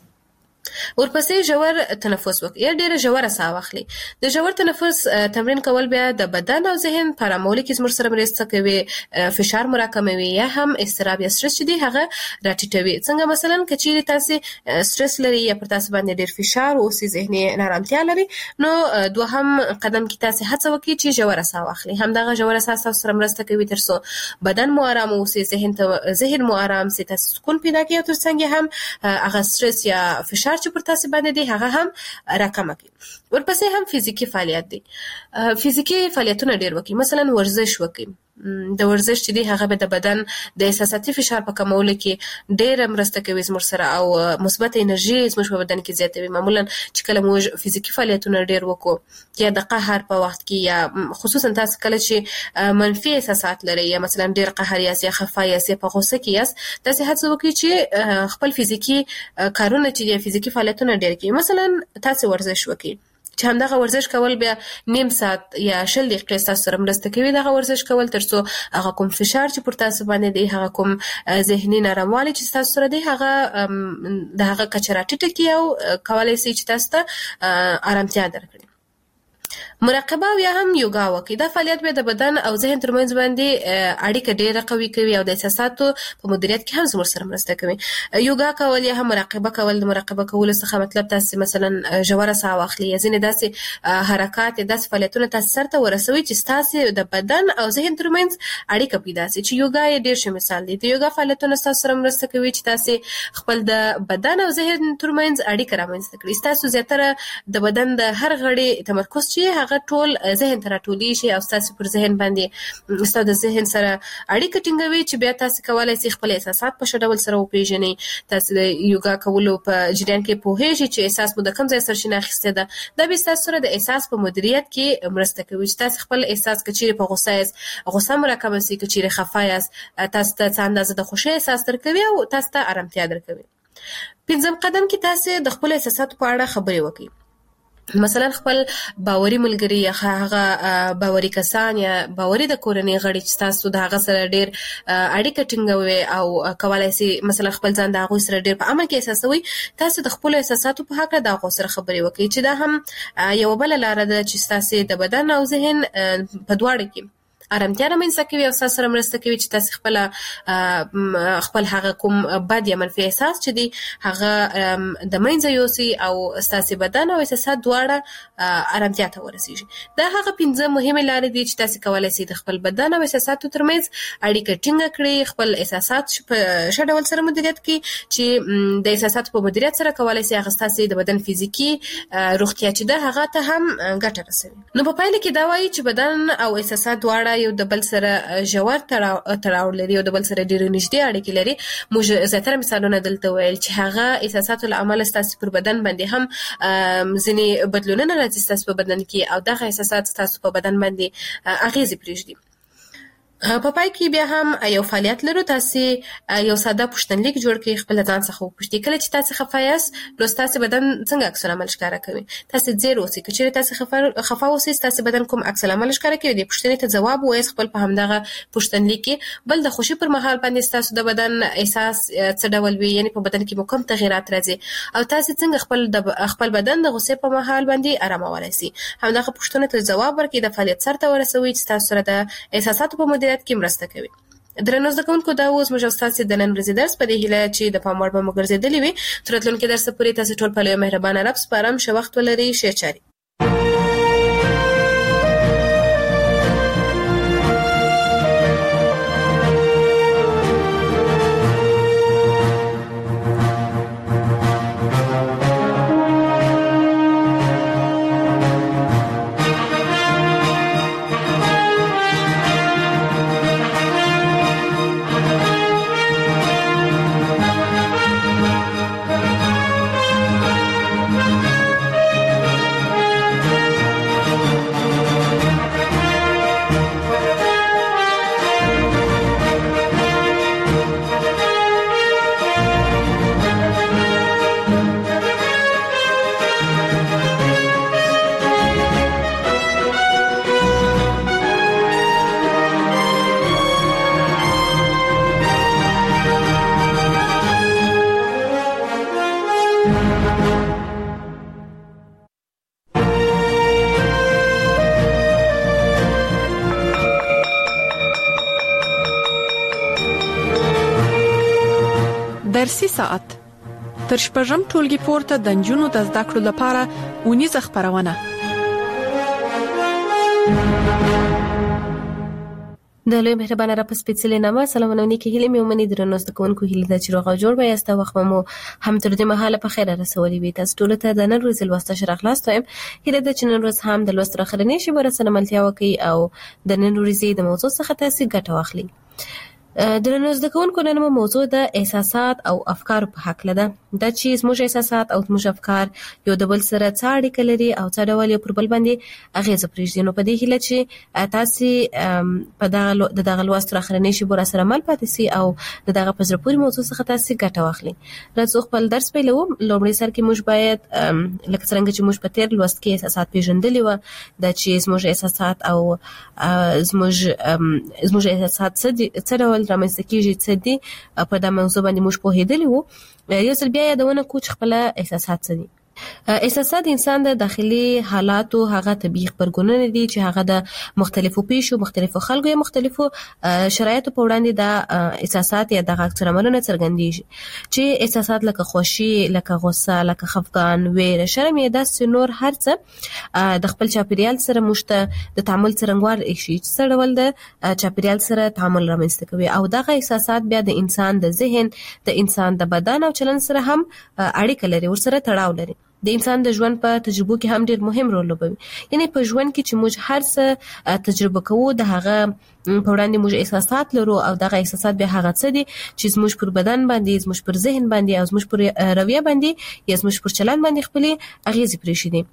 ورپسې ژور تنفس وکړئ یا ډیره ژوره ساه واخلئ. د ژور تنفس تمرین کول بیا د بدن او ذهن په آرامولو کې زموږ سره مرسته کوي، فشار مو راکموي یا هم اضطراب یا سټرس چې دی هغه راټیټوي. څنګه مثلا که چیرې تاسو سټرس لري یا پر تاسو باندې ډیر فشار اوسي، ذهني نارامتیا لري، نو دوهم قدم کې تاسو هڅه وکړئ چې ژوره ساه واخلئ. همدغه ژوره ساه تاسو سره مرسته کوي ترڅو بدن مو آرام اوسي، ذهن ته ذهن مو آرام سي، تاسو سکون پیدا کړئ او ترڅنګ هم هغه سټرس یا فشار چې پر تاسو باندې دی هغه هم راکمه کړي. ورپسې هم فزیکی فعالیت دی. فزیکی فعالیتونه ډیر وکړئ، مثلا ورزش وکړئ. د ورزش چې دی هغه به د بدن د احساساتي فشار په کمولو کې ډیر مرسته کوي زموږ سره او مثبت انرژي زموږ په بدن کې زیاتوي. معمولا چې کله موږ فزیکی فعالیتونه ډیر وکړو یا د قهر په وخت کې یا خصوصا تاسو کله چې منفي احساسات لري یا مثلا ډیر قهر یاست یا خفه یاست یا په غوسه کې یاست، تاسو هڅه وکړئ چې خپل فزیکی کارونه چې فزیکی فعالیتونه ډیر کړئ. مثلا تاسو ورزش وکړئ چې همدغه ورزش کول بیا نیم ساعت یا شل دقیقې تاسو سره مرسته کوي. دغه ورزش کول ترڅو هغه کوم فشار چې پر تاسو باندې دی، هغه کوم ذهني ناراموالی چې تاسو سره دی، هغه د هغه کچه راټیټه کړي او کولای شي چې تاسو ته آرامتیا درکړي. مراقبه او یا هم یوګا وکړئ. دا فعالیت به د بدن او ذهن ترمنځ باندې اړیکه ډیره قوي کوي او د احساساتو په مدیریت کې هم زموږ سره مرسته کوي. یوګا کول یا هم مراقبه کول، د مراقبه کولو څخه مطلب تاسو مثلا ژوره ساه واخلئ یا ځینې داسې حرکات، داسې فعالیتونه تاسو سره ورسوي چې تاسو د بدن او ذهن ترمنځ اړیکه پیدا شي. چې یوګا یې ډیر ښه مثال دی. د یوګا فعالیتونه تاسو سره مرسته کوي چې تاسو خپل د بدن او ذهن ترمنځ اړیکه رامنځته کړئ. تاسو زیاتره د بدن د هر غړي تمرکز چې هغه ټول ذهن ته راټولي شي او تاسو پر ذهن باندې تاسو د ذهن سره اړیکه ټینګوي چې بیا تاسو کولای شئ خپل احساسات په ښه ډول سره وپیژنئ. تاسو د یوګا کولو په جریان کې پوهیږئ چې احساس مو د کوم ځای سرچینه اخیسته ده. دا به تاسو سره د احساس په مدیریت کې مرسته کوي چې تاسو خپل احساس کچېره په غوسه یاست، غوسه مو راکمه سي، کچېره خفه یاست، تاسو ته څه اندازه د خوښۍ احساس درکوي او تاسو ته آرامتیا درکوي. پنځم قدم کې تاسو د خپل احساساتو په اړه خبرې وکړئ. مثلا خپل باوري ملګری یا هغه باوري کسان یا باوري د کورنۍ غړي چې تاسو د هغه سره ډیر اړیکه ټینګوي او کولای شي مثلا خپل ځان د هغه سره ډیر په عمل کې احساسوي، تاسو د خپل احساساتو په حق د هغه سره خبرې وکړئ چې دا هم یو بل لار ده چې تاسو د بدن او ذهن په دواړو کې آرامتیا رامنځته کوي او تاسو سره مرسته کوي چې تاسو خپل خپل هغه کوم بد یا منفي احساس چې دی هغه د منځه یوسي او تاسو بدن او احساسات دواړه آرامتیا ته ورسیږي. دا هغه پنځه مهمه لارې دي چې تاسو کولای شئ د خپل بدن او احساساتو ترمنځ اړیکه ټینګه کړئ، خپل احساسات په ښه ډول سره مدیریت کړئ چې د احساساتو په مدیریت سره کولای شئ هغه تاسو د بدن فزیکی روغتیا چې ده هغه ته هم ګټه رسوي. نو په پایله کې دا وایي چې بدن او احساسات دواړه یو د بل سره ژور تړاو لري او د بل سره ډېر نږدې اړیکې لري. موږ زیاتره مثالونه دلته ویل چې هغه احساساتو له امله ستاسو پر بدن باندې هم ځینې بدلونونه راځي ستاسو په بدن کې او دغه احساسات ستاسو په بدن باندې اغیزې پرېږدي. په پای کې بیا هم یو فعالیت لرو. تاسو یو ساده پوښتنلیک جوړ کړئ، خپل ځان څخه وپوښتئ کله چې تاسو خفه یاست نو تاسو بدن څنګه عکس العمل ښکاره کوي. تاسو ځیر اوسئ، که چیرې تاسو خفه خفه اوسئ تاسو بدن کوم عکس العمل ښکاره کوي. د پوښتنې ته ځواب وایئ خپل په همدغه پوښتنلیک کې. بل د خوشي پر مهال باندې تاسو د بدن احساس څه ډول وي، یعنی په بدن کې کوم تغیرات راځي او تاسو څنګه خپل د خپل بدن د غوسې په مهال باندې آرامولای شئ. همدغه پوښتنې ته ځواب ورکړئ، د فعالیت سره ورسوي چې تاسو سره د احساساتو په مدیریت کې مرسته کوي. درنو زده کوونکو، دا اوس موږ تاسو د نن ورځې درس په دې هیله چې د پام وړ به مو ګرځېدلی وي. تر راتلونکي درسه پورې تاسو ټول په لوی مهربانه رب سپارم. ښه وخت ولرئ. ښې چارې. درسي ساعت تر شپږم ټولګي پورته د نجونو د زده کړو لپاره ونیزه خبرونه د لوی مهربانه را پسپیڅلې نامه سلامونه کې هیله مې ومني درنو زده کوونکو هیله د چروغه جوړ وي است وخت مو هم تر دې مهاله په خیره رسولې وي تاسو ټول ته د نن ورځې لوسته شرح خلاص ته هیله د چنن ورځ هم د لوست راخرنې شي ورسره ملتیا وکي او د نن ورځې د موضوع څخه تاسو ګټه واخلئ. درنو زده کوونکو نن موضوع د احساسات او افکار په حق لده د چې زموږ احساسات او زموږ افکار یو د بل سره څه اړیکه لري او څه ډول یو پر بل باندې اغیزه پرېږدي. نو په دې هیله چې تاسو په دغه د دغه لوست راخرنې شي ورسره مل پاتې سي او د دغه په زړه پورې موضوع څخه تاسو ګټه واخلئ. راځو خپل درس پیلو. لومړی سر کې موږ باید لکه څنګه چې موږ په تیر لوست کې احساسات پیژندلې و د چې زموږ احساسات او زموږ زموږ احساسات څه ډول رامنځته کیږي څه دي په دا موضوع باندې موږ پوهېدلی وو. یو ځل بیا یادونه کوو چې خپل احساسات څه دي. احساسات انسان د داخلي حالاتو هغه طبيعي خبرګونونه دي چې هغه د مختلفو پیښو مختلفو خلکو یا مختلفو شرایطو په وړاندې د احساسات یا د اکثر عملونه څرګندېږي چې احساسات لکه خوشي لکه غوسه لکه خفګان ویره شرم یا داسې نور هر څه د خپل چاپیریال سره مشته د تعامل څرنګوار شي چې څه ډول د چاپیریال سره تعامل رامنځته کوي او دغه احساسات بیا د انسان د ذهن د انسان د بدن او چلن سره هم اړیکه لري ورسره تړاو لري. د انسان د ژوند په تجربو کې هم ډېر مهم رول لوبوي. یعنی په ژوند کې چې موږ هر څه تجربه کوو د هغه په وړاندې موږ احساسات لرو او دغه احساسات به هغه څه دي چې زموږ پر بدن باندې زموږ پر ذهن باندې او زموږ پر رویه باندې یا زموږ پر چلن باندې خپل اغیزې پرېږدي.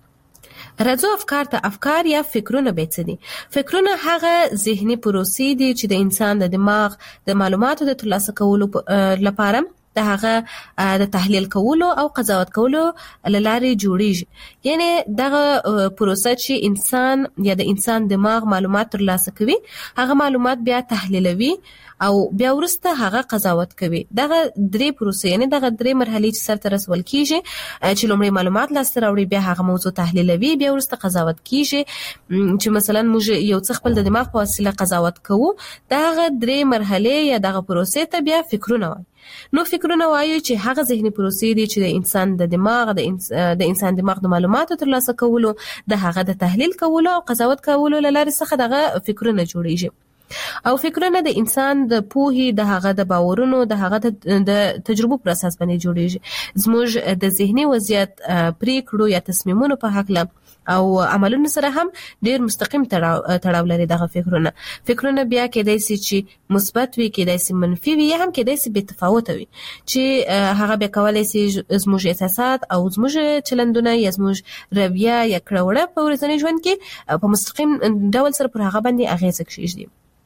راځو افکار ته. افکار یا فکرونه به څه دي؟ فکرونه هغه ذهني پروسې دي چې د انسان د دماغ د معلوماتو د ترلاسه کولو لپاره د هغه د تحلیل کولو او قضاوت کولو لارې جوړیږي. یعنی دغه پروسه چې انسان یا د انسان دماغ معلومات ترلاسه کوي هغه معلومات بیا تحلیلوي او بیا ورسته هغه قضاوت کوي. دغه درې پروسې یعنی دغه درې مرحلې چې سره رسول کیږي چې لومړی معلومات لاسته راوړي بیا هغه موضوع تحلیلوي بیا ورسته قضاوت کیږي. چې مثلا موږ یو څه خپل د دماغ په وسیله قضاوت کوو دغه درې مرحلې یا دغه پروسې ته بیا فکرونه وایي. نو فکرونه وایي چې هغه ذهني پروسې دي چې د انسان د دماغ د د انسان دماغ د معلوماتو ترلاسه کولو د هغه د تحلیل کولو او قضاوت کولو لارې څخه دغه فکرونه جوړیږي. او فکرونه د انسان د پوهې د هغه د باورونو د هغه د تجربو پر اساس باندې جوړیږي. زموږ د ذهني وضعیت پریکړو یا تصمیمونو په حق له او عملونو سره هم ډیر مستقیم تړاو لري دغه فکرونه. فکرونه بیا کېدای شي چې مثبت وي کېدای شي منفي وي یا هم کېدای شي بې تفاوت وي چې هغه به کولای شي زموږ احساسات او زموږ چلندونه یا زموږ رویه یا کړوړه په ورځني ژوند کې په مستقیم ډول سره پر هغه باندې اغیزه کوي.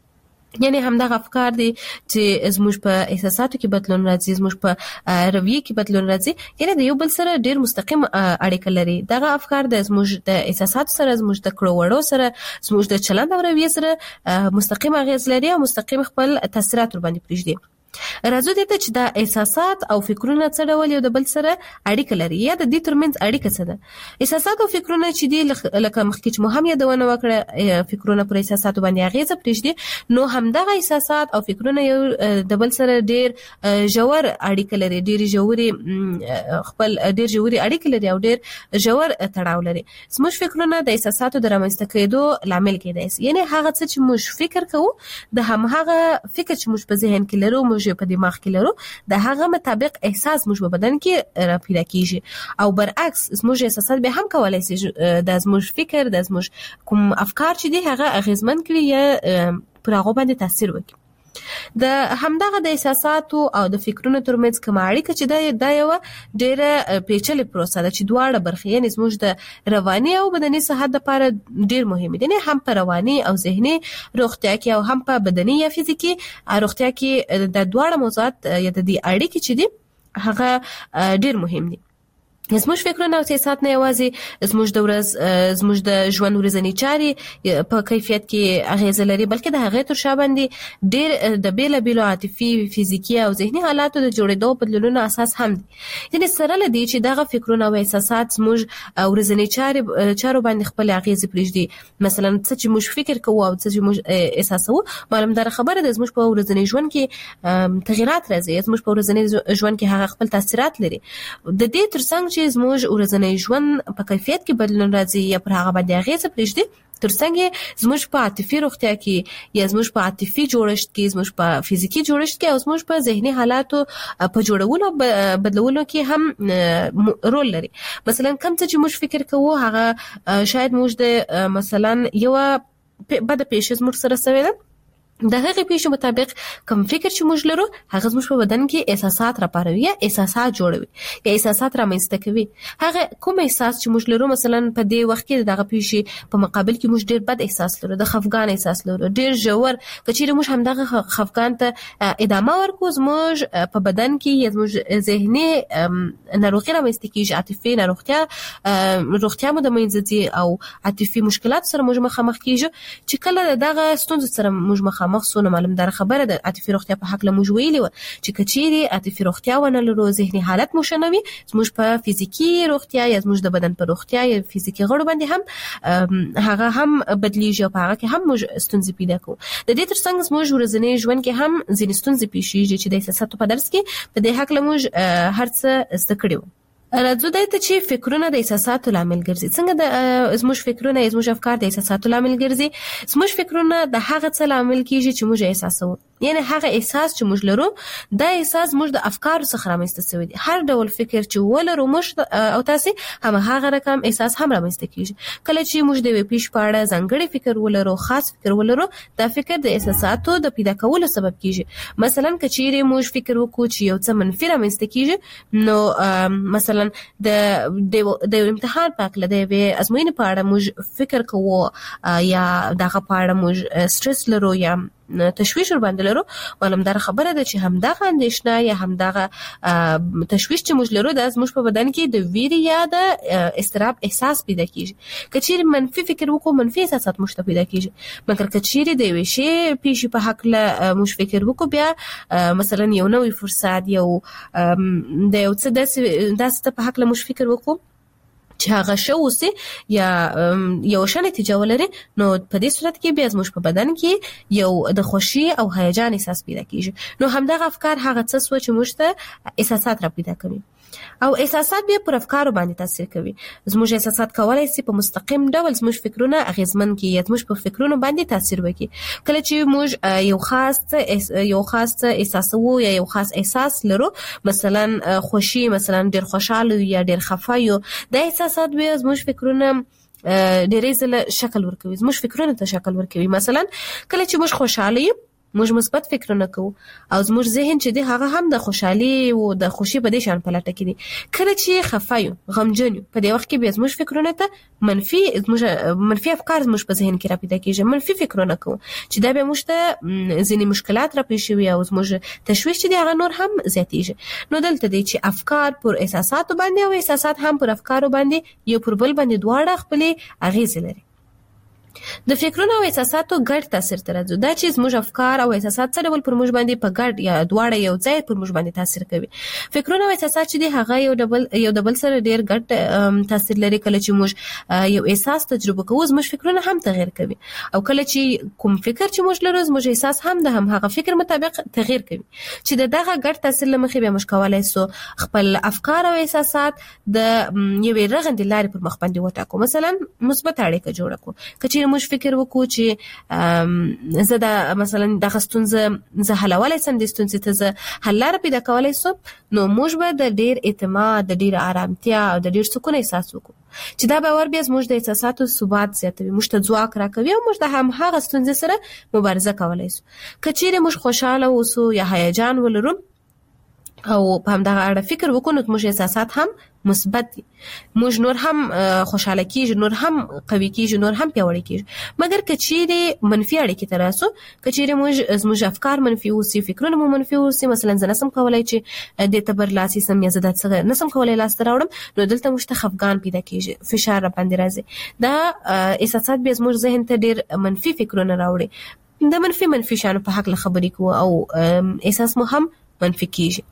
یعنی همدغه افکار دي چې زموږ په احساساتو کې بدلون راځي زموږ په رویه کې بدلون راځي یعنی د یو بل سره ډیر مستقیم اړیکه لري. دغه افکار د زموږ د احساساتو سره زموږ د کړو وړو سره زموږ د چلند او رویه سره مستقیم اغیز لري او مستقیم خپل تاثیرات ور باندې پرېږدي. راځو دې ته چې دا احساسات او فکرونه څه ډول یو د بل سره اړیکه لري یا د دې ترمنځ اړیکه څه ده. احساسات او فکرونه چې دي لکه مخکې چې مو هم یادونه وکړه فکرونه پر احساساتو باندې اغیزه پرېږدي نو همدغه احساسات او فکرونه یو د بل سره ډیر ژور اړیکه لري ډیر ژورې خپل ډیر ژورې اړیکه لري او ډیر ژور تړاو لري. زموږ فکرونه د احساساتو د رامنځته کېدو لامل کېدای شي. یعنی هغه څه چې موږ فکر کوو د همغه فکر چې موږ په ذهن کې لرو موږ په دماغ کې لرو د هغه مطابق احساس موږ په بدن کې پیدا کیږي او برعکس زموږ احساسات به هم کولای شي د زموږ فکر د زموږ کوم افکار چې دي هغه اغیزمن کړي یا پر هغه باندې تاثیر وکړي. د همدغه د احساساتو او د فکرونو ترمنځ کوم اړیکه چې دا یو ډیره پیچلې پروسه ده چې دواړه برخې یعنی زموږ د رواني او بدني صحت لپاره ډیر مهمه دي. هم په رواني او ذهني روغتیا کې او هم په بدني یا فزیکي روغتیا کې د دواړه موضوعات یا د دې اړیکې چې دي هغه ډیر مهم دي. زموږ فکرونه او سیاست نه یوازې زموږ د ورځ زموږ د ژوند ورځنی چارې په کیفیت کې اغیزه لري، بلکې د هغې تر شا باندې ډېر د بېلابېلو عاطفي، فزیکي او ذهني حالاتو د جوړېدو بدلونونو اساس هم دي. یعنې سره له دې چې دغه فکرونه او احساسات زموږ ورځنی چارې چارو باندې خپل اغیزې پرېږدي، مثلا څه چې موږ فکر کوو او څه چې موږ احساسوو، معلومداره خبره ده زموږ په ورځني ژوند کې تغیرات راځي، زموږ په ورځني ژوند کې هغه خپل تاثیرات لري. د دې ترڅنګ چې زموږ ورځنی ژوند په کیفیت کې بدلون راځي یا پر هغه باندې اغیزه پرېږدي، ترڅنګ زموږ په عاطفي روغتیا کې یا زموږ په عاطفي جوړښت کې، زموږ په فزیکی جوړښت کې او زموږ په ذهني حالاتو په جوړولو بدلولو کې هم رول لري. مثلا کوم څه چې موږ فکر کوو هغه شاید موږ د مثلا یو بد پیښه زموږ سره شوی ده، د هغې پیښې مطابق کوم فکر چې موږ لرو هغه زموږ په بدن کې احساسات راپاروي یا احساسات جوړوي یا احساسات رامنځته کوي. هغه کوم احساس چې موږ لرو، مثلا په دې وخت کې دغه پیښې په مقابل کې موږ ډېر بد احساس لرو، د خفګان احساس لرو، ډېر ژور، که چیرې موږ همدغه خفګان ته ادامه ورکړو، زموږ په بدن کې یا زموږ ذهني ناروغي رامنځته کېږي، عاطفي ناروغتیا روغتیا مو د منځه ځي او عاطفي مشکلات سره موږ مخامخ کېږو. چې کله دغه ستونزو سره موږ مخامخ سو، نو معلومداره خبره ده عاطفي روغتیا په حق له موږ ویلي و چې کچېرې عاطفي روغتیا ونه لرو، ذهني حالت مو ښه نه وي، زموږ په فزیکی روغتیا یا زموږ د بدن په روغتیا یا فزیکی غړو باندې هم هغه هم بدلیږي او په هغه کې هم موږ ستونزې پیدا کوو. د دې ترڅنګ زموږ ورځنی ژوند کې هم ځینې ستونزې پیښیږي چې د احساساتو په درس کې په دې حق له موږ هر څه زده کړي وو. راځو دای ته چې فکرونه د احساساتو لامل ګرځي. څنګه د زموږ فکرونه زموږ افکار د احساساتو لامل ګرځي؟ زموږ فکرونه د هغه څه لامل کیږي چې موږ احساسوو، یعنی هغه احساس چې موږ لرو دا احساس موږ د افکارو څخه رامنځته شوی دی. هر ډول فکر چې ولرو موږ او تاسو هم هغه رقم احساس هم رامنځته کیږي. کله چې موږ د پیښ په اړه ځانګړی فکر ولرو، خاص فکر ولرو، دا فکر د احساساتو د پیدا کولو سبب کیږي. مثلا کچېرې موږ فکر وکړو چې یو څه منفي رامنځته کیږي، نو مثلا د د امتحان په اړه د ازموینې په اړه موږ فکر کوو یا دغه په اړه موږ سټرس لرو یا تشویش ور باندې لرو، معلومدار خبره ده چې همدغه اندېښنه یا همدغه تشویش چې موږ لرو د زموږ په بدن کې د ویرې یا د استراب احساس پیدا کیږي. کچېرې منفي فکر وکړو، منفي احساسات موږ ته پیدا کیږي. مګر کچېرې د یوې شی پیښې په حق له موږ فکر وکړو، بیا مثلا یو نوې فرصت، یو د یو څه داسې داسې په حق له موږ فکر وکړو چې هغه شو اوسي یا یو شان نتیجه ولري، نو په دې صورت کې بیا زموږ په بدن کې یو د خوشي او هیجان احساس پیدا کیږي. نو همدغه افکار هغه څه سو چې موږ ته احساسات را پیدا کوي او احساسات بیا پر افکارو باندې تاثیر کوي. زموږ احساسات کولای شي په مستقیم ډول زموږ فکرونه اغیزمن کړي یا زموږ په فکرونو باندې تاثیر وکړي. کله چې موږ یو خاص یو خاص احساسو یا یو خاص احساس لرو، مثلا خوشي، مثلا ډیر خوشاله یا ډیر خفه یو، د احساسات بیا زموږ فکرونه ډېرې ځله شکل ورکوي، زموږ فکرونه ته شکل ورکوي. مثلا کله چې موږ خوشاله یو، موږ مثبت فکرونه کوو او زموږ ذهن چې دی هغه هم د خوشحالي او د خوشي په دې شان پلټه کې دي. کله چې خفه یو، غمجن یو، په دې وخت کې بیا زموږ فکرونه ته منفي زموږ منفي افکار زموږ په ذهن کې را پیدا کېږي، منفي فکرونه کوو چې دا بیا موږ ته ځینې مشکلات را پیښ شي او زموږ تشویش چې دی هغه نور هم زیاتېږي. نو دلته دی چې افکار پر احساساتو باندې او احساسات هم پر افکارو باندې یو پر بل باندې دواړه خپلې اغیزې لري. د فکرونو او احساساتو ګډ تاثیر تر راځو دا چې زموږ افکار او احساسات څه ډول پر موږ باندې په ګډ یا دواړه یو ځای پر موږ باندې تاثیر کوي. فکرونه او احساسات چې دي هغه یو ډبل یو ډبل سره ډیر ګډ تاثیر لري. کله چې موږ یو احساس تجربه کوو، زموږ فکرونه هم تغیر کوي، او کله چې کوم فکر چې موږ لرو، زموږ احساس هم د هم هغه فکر مطابق تغیر کوي. چې دغه ګډ تاثیر لمخې بیا موږ کولای سو خپل افکار او احساسات د یوې رغندې لارې پر مخ باندې وټاکو. مثلا مثبت اړیکه جوړه کړو. کچې موږ فکر وکړو چې زه د مثلا د ستونزې زه حلولای سم، د ستونزې ته زه حل لاره پیدا کولای سم، نو موږ به د ډیر اعتماد، د ډیر آرامتیا او د ډیر سکون احساس وکړو چې دا باور بیا زموږ د احساساتو ثبات زیاتوي، موږ ته ځواک راکوي او موږ د هم هغه ستونزې سره مبارزه کولای سو. که چیرې موږ خوشاله اوسو یا هیجان ولرو، او په همدغه اړه فکر وکړو نو موږ احساسات هم مثبت دي، موږ نور هم خوشاله کیږو، نور هم قوي کیږو، نور هم پیاوړي کیږو. مګر کچېره منفي اړیکې تراسو، کچېره موږ زموږ افکار منفي اوسي، فکرونه مو منفي اوسي، مثلا زه نسم کولای چې د تبر لاسي سم یا زده څنګه نسم کولای لاس تراوړم، نو دلته موږ ته خفګان پیدا کیږي، فشار را باندې راځي. دا احساسات به زموږ ذهن ته ډېر منفي فکرونه راوړي، د منفي منفي شانو په حق له خبرې کوو او احساس مو هم منفي کیږي.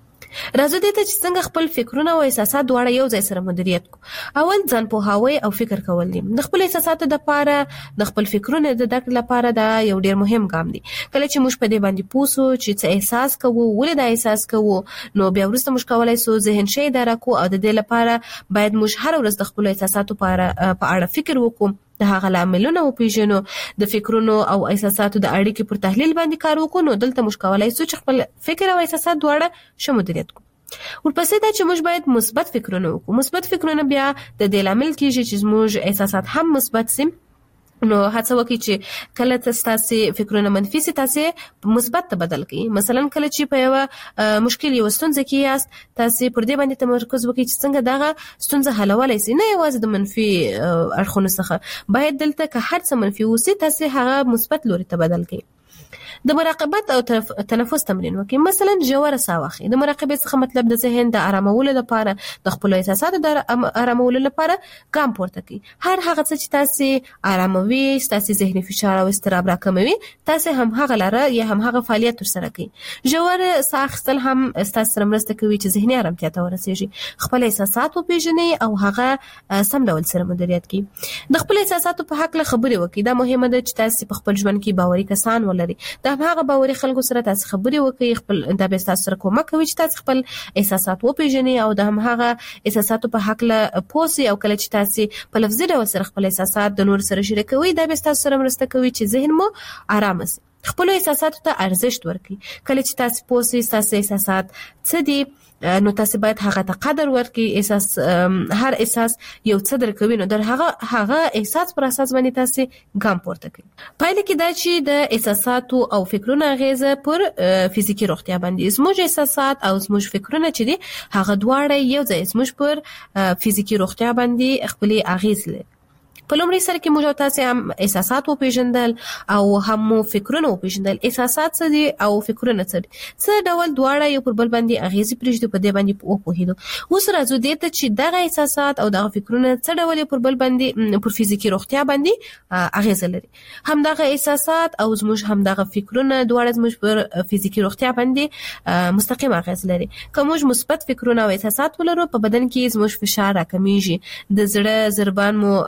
راځو دې ته چې څنګه خپل فکرونه او احساسات دواړه یو ځای سره مدیریت کو. اول ځان پوهاوی او فکر کول دي. د خپل احساساتو لپاره، د خپل فکرونو د درک لپاره دا یو ډیر مهم ګام دی. کله چې موږ په دې باندې پوسو چې څه احساس کوو، ولې دا احساس کوو، نو بیا وروسته موږ کولای سو ذهن شي اداره کو، او د دې لپاره باید موږ هر ورځ د خپل احساساتو په اړه فکر وکړو، د هغه عاملونه او پیژنو، د فکرونو او احساساتو د اړیکې پر تحلیل باندې کار وکړو، نو دلته موږ کولای سو چې خپل فکر او احساسات دواړه ښه مدیریت کړو. ورپسې دا چې موږ باید مثبت فکرونه وکړو. مثبت فکرونه بیا د دې لامل کیږي چې موږ احساسات هم مثبت سي. نو هڅه وکړئ چې کله تاسو فکرونه منفي سي تاسو مثبت ته بدل کړئ. مثلا کله چې په یو مشکل یو ستونزه کې یاست، تاسو پر دې باندې تمرکز وکړئ چې څنګه دغه ستونزه حلولای شئ، نه یوازې د منفي اړخونو څخه. باید دلته که هر څه منفي وسی تاسو هغه مثبت لوري ته بدل کړئ. د مراقبت او تنفس تمرین وکړئ. مثلا ژوره ساه واخلئ. د مراقبې څخه مطلب د ذهن د آرامولو لپاره، د خپل احساساتو د آرامولو لپاره ګام پورته کړئ. هر هغه څه چې تاسو آراموي، تاسو ذهني فشار او اضطراب راکموي، تاسو هم هغه لاره یا هم هغه فعالیت ترسره کړئ. ژوره ساه اخیستل هم تاسو سره مرسته کوي چې ذهني آرامتیا ته ورسیږي. خپل احساسات وپیژنئ او هغه سم ډول سره مدیریت کړئ. د خپل احساساتو په حق له خبرې وکړئ. دا مهمه ده چې تاسو په خپل ژوند کې باوري کسان ولرئ. دا هغه باوري خلکو سره تاسو خبرې وکړئ، خپل دا به تاسو سره کومک کوي چې تاسو خپل احساسات وپیژنئ او د هم هغه احساساتو په حق له پوسي. او کله چې تاسو په لفظي ډول سره خپل احساسات د نور سره شریکوي، دا به تاسو سره مرسته کوي چې ذهن مو آرام شي. خپل احساساتو ته ارزښت ورکړئ. کله چې تاسو پوسي تاسو احساسات څه دي، نو تاسو باید هغه ته قدر ورکړئ. احساس هر احساس یو څه درکوي، نو در هغه هغه احساس پر اساس باندې تاسو ګام پورته کړئ. پایله کې دا چې د احساساتو او فکرونو اغیزه پر فزیکی روغتیا باندې، زموږ احساسات او زموږ فکرونه چې دي هغه دواړه یو ځای زموږ پر فزیکی روغتیا باندې خپل اغیز لري. په لومړي سره کې موږ تاسو هم احساسات وپیژندل او هم فکرونه وپیژندل. احساسات څه دي او فکرونه څه دي، څه ډول دواړه یو پر بل باندې اغیزې پرېږدي، په دې باندې وپوهیدو. اوس راځو دې ته چې دغه احساسات او دغه فکرونه څه ډول پر بل باندې پر فزیکی روغتیا باندې اغیزه لري. هم دغه احساسات او زموږ هم دغه فکرونه دواړه زموږ پر فزیکی روغتیا باندې مستقیم اغیز لري. که موږ مثبت فکرونه او احساسات ولرو، په بدن کې زموږ فشار راکمیږي، د زړه ضربان مو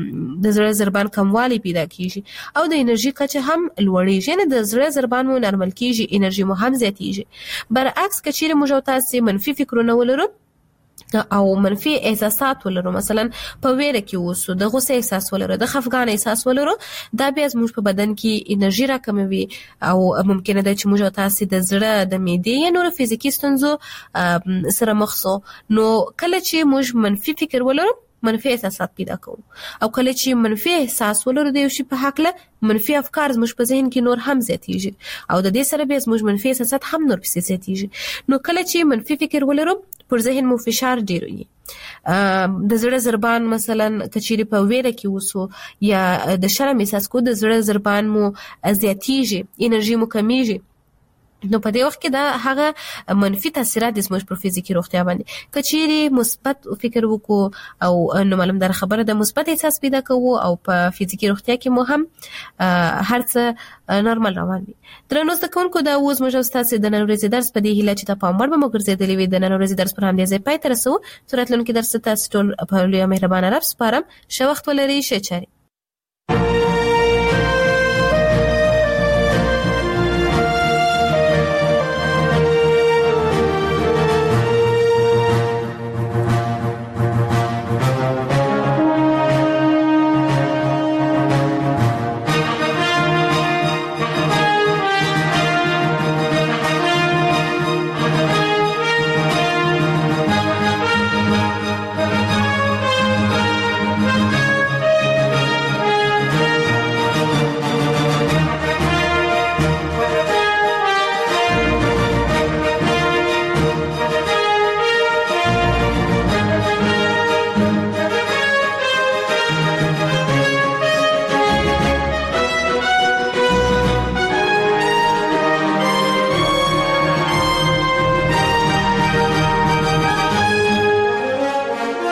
د زړه ضربان کموالی پیدا کیږي او د انرژي کچه هم لوړیږي. یعنی د زړه ضربان مو نارمل کیږي، انرژي مو هم زیاتیږي. برعکس کچېره موږ تاسو منفي فکرونه ولرو او منفي احساسات ولرو، مثلا په ویره کې اوسو، د غوسه احساس ولرو، د خفګان احساس ولرو، دا بیا زموږ په بدن کې انرژي راکموي او ممکنه ده چې موږ تاسو د زړه، د معدې یا نور فزیکی ستونزو سره مخ شو. نو کله چې موږ منفي فکر ولرو، منفي احساسات پیدا کوو، او کله چې منفي احساس ولرو د یو شي په حق له، منفي افکار زموږ په ذهن کې نور هم زیاتیږي او د دې سره به زموږ منفي احساسات هم نور پسې زیاتیږي. نو کله چې منفي فکر ولرو، پر ذهن مو فشار ډیر وي، د زړه ضربان مثلا کچېری په ویره کې وسو یا د شرم احساس کو، د زړه ضربان مو زیاتیږي، انرژي مو کمیږي. نو په دې وخت کې دا هغه منفي تاثیرات د زموږ پر فزیکی روغتیا باندې. کچېری مثبت فکر وکړو او نو معلوم در خبره د مثبت احساس پیدا کوو او په فزیکی روغتیا کې مو هم هر څه نورمال روان وي. درنو زده کوونکو، دا اوس موږ تاسو د نن ورځې درس په دې هیله چې تاسو په امر به مو ګرځېدلې وي. د نن ورځې درس پر همدې ځای پای ته رسو. صورت لرونکي درس تاسو ټول په لوی مهربان رب سپارم. ښه وخت ولرئ. ښه چاري.